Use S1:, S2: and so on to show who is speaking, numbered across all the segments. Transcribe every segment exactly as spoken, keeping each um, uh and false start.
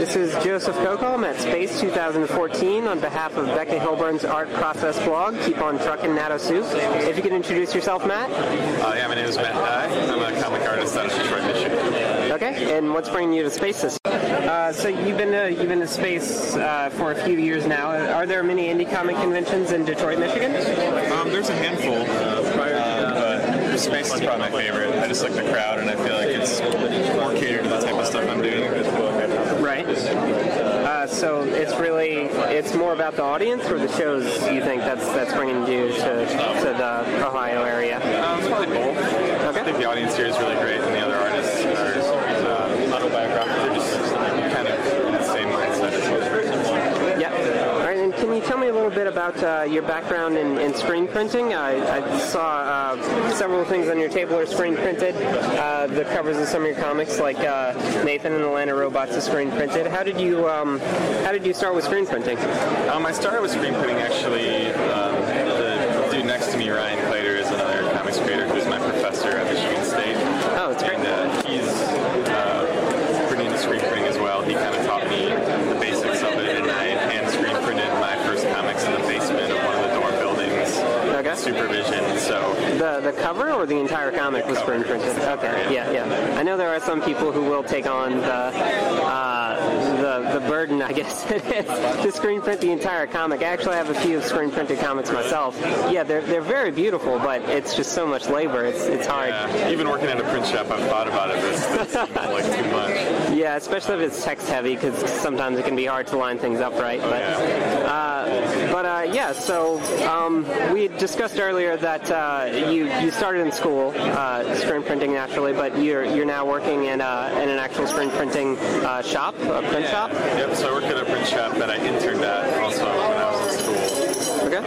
S1: This is Joseph Coco. I'm at Space twenty fourteen on behalf of Becca Hilburn's Art Process blog. Keep on trucking, Natto Soup. If you could introduce yourself, Matt.
S2: Uh, yeah, my name is Matt Dye. I'm a comic artist out of Detroit, Michigan.
S1: Okay, and what's bringing you to Space this year? Uh, so you've been to, you've been to Space uh, for a few years now. Are there many indie comic conventions in Detroit, Michigan?
S2: Um, there's a handful, uh, um, but Space is probably my favorite. I just like the crowd, and I feel like it's more catered to the type of stuff I'm doing.
S1: Right. Uh, so it's really, it's more about the audience or the shows you think that's that's bringing you to, to the Ohio area?
S2: Um, it's probably both.
S1: Okay.
S2: I think the audience here is really great, and the other artists are uh, autobiographical. They're just kind of in the same mindset as well.
S1: Yeah. All right, and can you tell me a little bit about uh, your background in, in screen printing? I, I saw uh, several things on your table are screen printed. Uh, the covers of some of your comics, like uh, Nathan and Atlanta Robots, are screen printed. How did you um, How did you start with screen printing?
S2: Um, I started with screen printing actually. Um, the dude next to me, Ryan Clater, is another comics creator who's my professor at Michigan State.
S1: Oh, that's great.
S2: And uh, he's uh, pretty into screen printing as well. He kind of taught me the basics of it, and I hand screen printed my first comics in the basement of one of the dorm buildings.
S1: Okay.
S2: Supervision. So
S1: the the cover or the entire comic was screen printed. Okay. Yeah, yeah. I know there are some people who will take on the uh, the the burden, I guess, to screen print the entire comic. I actually have a few screen printed comics myself. Yeah, they're they're very beautiful, but it's just so much labor. It's it's hard.
S2: Yeah. Even working at a print shop, I've thought about it. But it seems like too much.
S1: Yeah, especially if it's text heavy, because sometimes it can be hard to line things up right.
S2: Oh,
S1: but
S2: yeah.
S1: uh, but uh, yeah. So um, we discussed earlier that uh, you you started in school uh, screen printing naturally, but you're you're now working in uh, in an actual screen printing uh, shop, a print
S2: yeah.
S1: shop.
S2: Yep. So I work at a print shop that I interned at also when I was in school.
S1: Okay.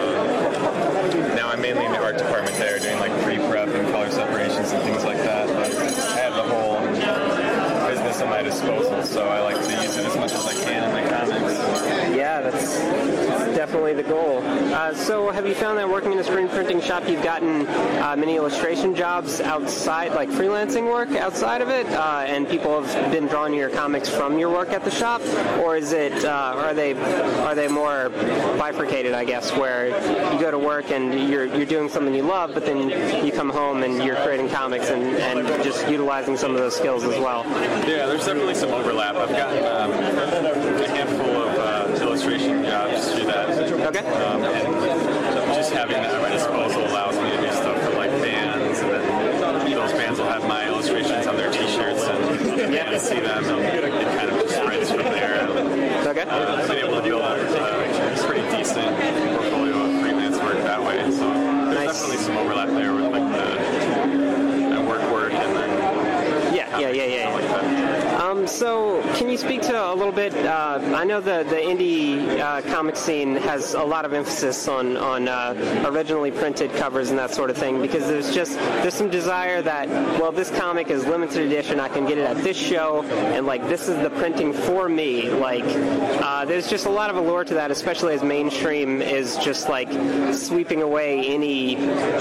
S2: Um, now I'm mainly in the art department there, doing like pre-prep and color separations and things like that. But I have the whole business at my disposal, so I like to use it as much as I can in my comics.
S1: Yeah, that's, that's definitely the goal. Uh, so have you found that working in a screen printing shop, you've gotten uh, many illustration jobs outside, like freelancing work outside of it, uh, and people have been drawing your comics from your work at the shop, or is it, uh, are they are they more bifurcated, I guess, where you go to work and you're you're doing something you love, but then you come home and you're creating comics and, and just utilizing some of those skills as well?
S2: Yeah, there's definitely some overlap. I've gotten um, a handful of uh, illustration jobs through that.
S1: Okay.
S2: Um, and just having that at my disposal allows me to do stuff for like bands, and then those bands will have my illustrations on their T-shirts, and yeah, I see them, and it kind of just spreads from there. And,
S1: okay.
S2: Uh, I've been able to build up a pretty decent portfolio of freelance work that way. So there's
S1: nice.
S2: definitely some overlap there with like the, the work work and then.
S1: Yeah, yeah, yeah, yeah. Like um, so, can you speak to a little bit? Uh, I know the the indie uh, comic scene has a lot of emphasis on on uh, originally printed covers and that sort of thing, because there's just there's some desire that, well, this comic is limited edition. I can get it at this show, and like this is the printing for me. Like, uh, there's just a lot of allure to that, especially as mainstream is just like sweeping away any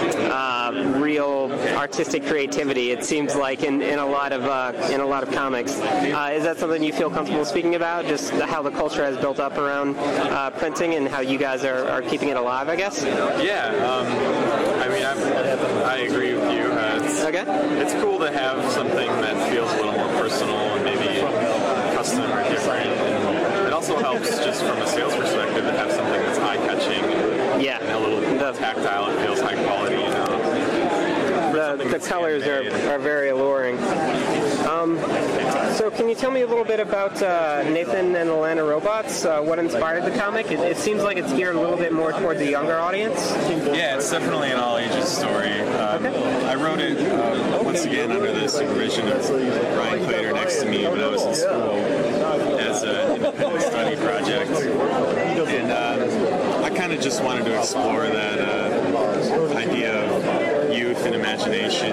S1: uh, real artistic creativity. It seems like in in a lot of uh, in a lot of comics. Uh, is that something you feel comfortable speaking about? Just how the culture has built up around uh, printing and how you guys are, are keeping it alive, I guess?
S2: Yeah, um, I mean, I'm, I agree with you. Uh, it's,
S1: okay.
S2: It's cool to have something that feels a little more personal and maybe custom or different. And it also helps just from a sales perspective to have something that's eye-catching.
S1: Yeah.
S2: And a little the, tactile. It feels high quality, you know.
S1: The, the colors are, are very alluring. Um, so can you tell me a little bit about uh, Nathan and Atlanta Robots? Uh, what inspired the comic? It, it seems like it's geared a little bit more toward the younger audience.
S2: Yeah, it's definitely an all-ages story. Um, okay. I wrote it, um, once again, under the supervision of Ryan Clater next to me when I was in school as an independent study project. And uh, I kind of just wanted to explore that uh, idea of youth and imagination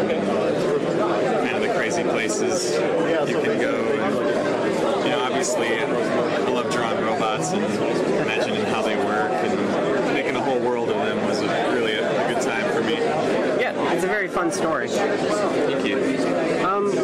S2: and kind of the crazy places you can go. And, you know, obviously, I love drawing robots and imagining how they work, and making a whole world of them was a, really a, a good time for me.
S1: Yeah, it's a very fun story.
S2: Thank you.
S1: Um, one thing I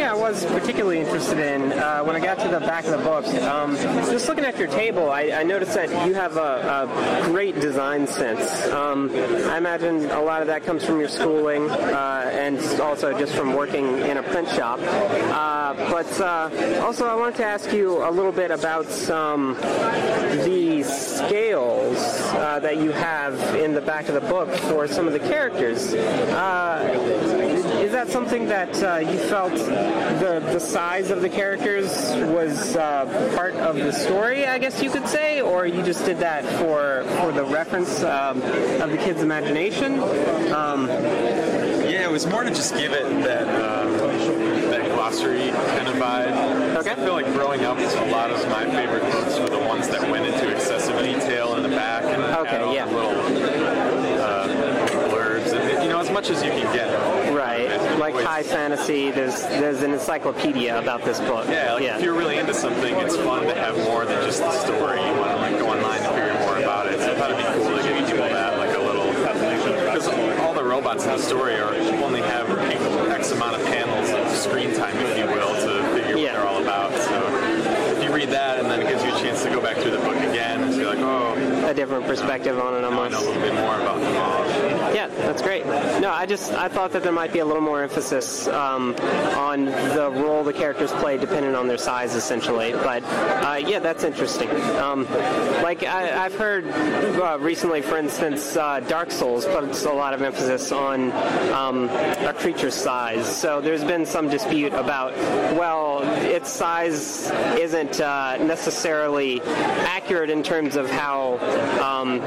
S1: I was particularly interested in, uh, when I got to the back of the book, um, just looking at your table, I, I noticed that you have a, a great design sense. Um, I imagine a lot of that comes from your schooling uh, and also just from working in a print shop. Uh, but uh, also, I wanted to ask you a little bit about um, the scales uh, that you have in the back of the book for some of the characters. Uh, is that something that uh, you felt the the size of the characters was uh, part of the story, I guess you could say, or you just did that for for the reference um, of the kid's imagination? Um,
S2: yeah, it was more to just give it that um, that glossary kind of vibe.
S1: Okay.
S2: I feel like growing up, a lot of my favorite books were the ones that went into excessive detail in the back and
S1: okay,
S2: had all
S1: yeah.
S2: the little uh, blurbs, and, you know, as much as you can get.
S1: Right, like
S2: always,
S1: high fantasy. There's there's an encyclopedia about this book.
S2: Yeah, like
S1: yeah.
S2: if you're really into something, it's fun to have more than just the story. You want to like go online and figure more about it. So I thought it'd be cool to give people that, like a little, because all the robots in the story are only have X amount of panels of screen time, if you will, to figure
S1: yeah.
S2: what they're all about. So if you read that, and then it gives you a chance to go back through the book again, and you're like, oh,
S1: a different perspective on it almost.
S2: I know a little bit more about them all.
S1: Yeah, that's great. No, I just I thought that there might be a little more emphasis um, on the role the characters play depending on their size, essentially. But uh, yeah, that's interesting. Um, like I, I've heard uh, recently, for instance, uh, Dark Souls puts a lot of emphasis on um, a creature's size. So there's been some dispute about, well, its size isn't uh, necessarily accurate in terms of how um,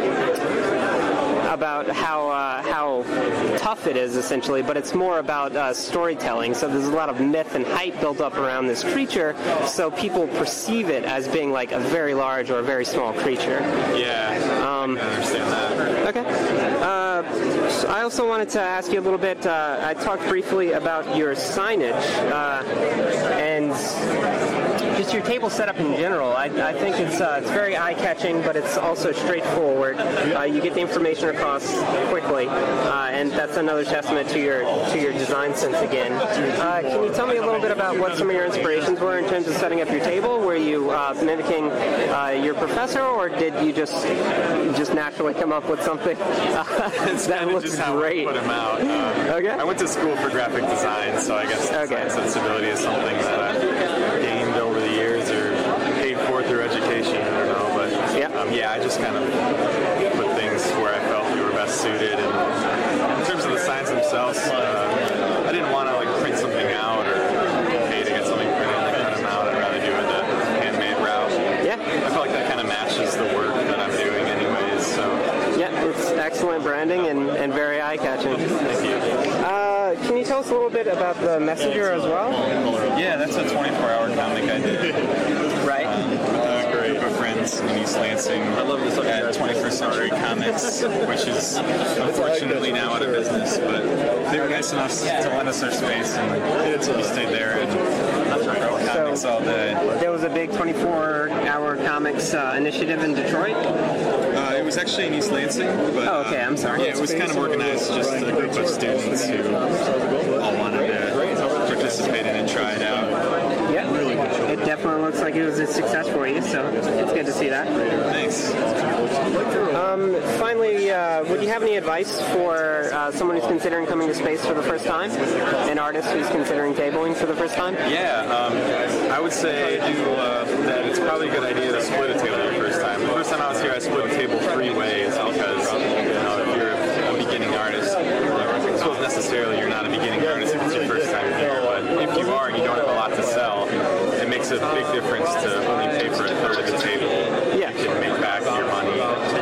S1: about how uh, how tough it is, essentially, but it's more about uh, storytelling. So there's a lot of myth and hype built up around this creature, so people perceive it as being like a very large or a very small creature.
S2: Yeah, um, I understand that.
S1: Okay. Uh, so I also wanted to ask you a little bit, uh, I talked briefly about your signage, uh, and just your table setup in general. I, I think it's uh, it's very eye-catching, but it's also straightforward. Uh, you get the information across quickly, uh, and that's another testament to your to your design sense again. Uh, can you tell me a little bit about what some of your inspirations were in terms of setting up your table? Were you uh, mimicking uh, your professor, or did you just just naturally come up with something uh, that looks
S2: just how
S1: great?
S2: I put them out. Um,
S1: okay.
S2: I went to school for graphic design, so I guess
S1: okay.
S2: design sensibility is something that I've gained over the years or paid for through education. I don't know, but
S1: yeah,
S2: um, yeah, I just kind of put things where I felt we were best suited. And in terms of the signs themselves, uh, I didn't want to like print something out or pay to get something printed and cut them out. I'd rather do it the handmade route.
S1: Yeah,
S2: I feel like that kind of matches the work that I'm doing, anyways. So
S1: yeah, it's excellent branding and, and very eye-catching.
S2: Thank you.
S1: Uh, can you tell us a little bit about the Messenger as well?
S2: Yeah, that's a twenty-four hour comic I did.
S1: Right.
S2: Um, with a group of friends in East Lansing. I love this at twenty-first Century Comics, which is unfortunately now out of business, but they were nice enough to lend us their space, and we stayed there and wrote comics all day.
S1: There was a big twenty-four hour comics uh, initiative in Detroit?
S2: Uh, it was actually in East Lansing. But,
S1: oh, okay, I'm sorry.
S2: Yeah, it was kind of organized, just a group of students who all wanted to participate in and try it out.
S1: Yeah, it definitely looks like it was a success for you, so it's good to see that.
S2: Thanks.
S1: Um, finally, uh, would you have any advice for uh, someone who's considering coming to space for the first time? An artist who's considering tabling for the first time?
S2: Yeah, um, I would say do, uh, that it's probably a good idea to split a table the first time. The first time I was here, I split a table three ways because, you know, if you're a beginning artist, I suppose necessarily you're not a beginning artist if it's your first time here, but if you are and you don't have a lot to sell, it makes a big difference to only pay for a third of the table.
S1: Yeah.
S2: You can make back your money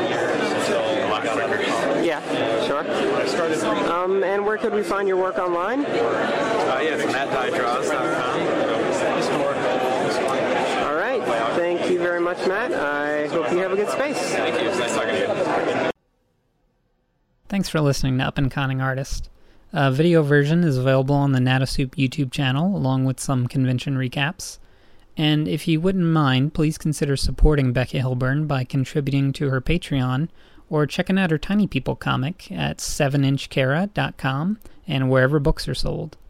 S2: a lot quicker.
S1: Yeah, sure. Um, and where could we find your work online?
S2: Uh, yeah, it's matt dye draws dot com.
S1: All right. Thank you very much, Matt. I hope you have a good space.
S2: Thank you. It's nice talking to you.
S3: Thanks for listening to Up and Conning Artist. A video version is available on the Natasup YouTube channel, along with some convention recaps. And if you wouldn't mind, please consider supporting Becca Hilburn by contributing to her Patreon, or checking out her Tiny People comic at seven inch kara dot com and wherever books are sold.